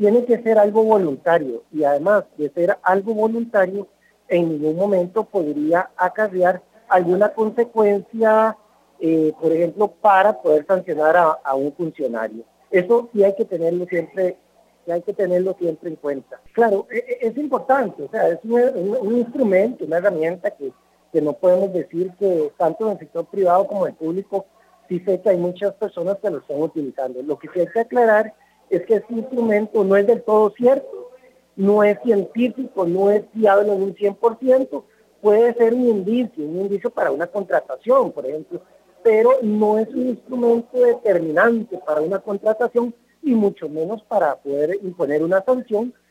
tiene que ser algo voluntario y además de ser algo voluntario, en ningún momento podría acarrear alguna consecuencia, por ejemplo, para poder sancionar a un funcionario. Eso sí hay que tenerlo siempre, en cuenta. Claro, es importante, o sea, es un instrumento, una herramienta que no podemos decir que tanto en el sector privado como en el público, sí sé que hay muchas personas que lo están utilizando. Lo que sí hay que aclarar es que este instrumento no es del todo cierto, no es científico, no es fiable en un 100%, puede ser un indicio para una contratación, por ejemplo, pero no es un instrumento determinante para una contratación y mucho menos para poder imponer una sanción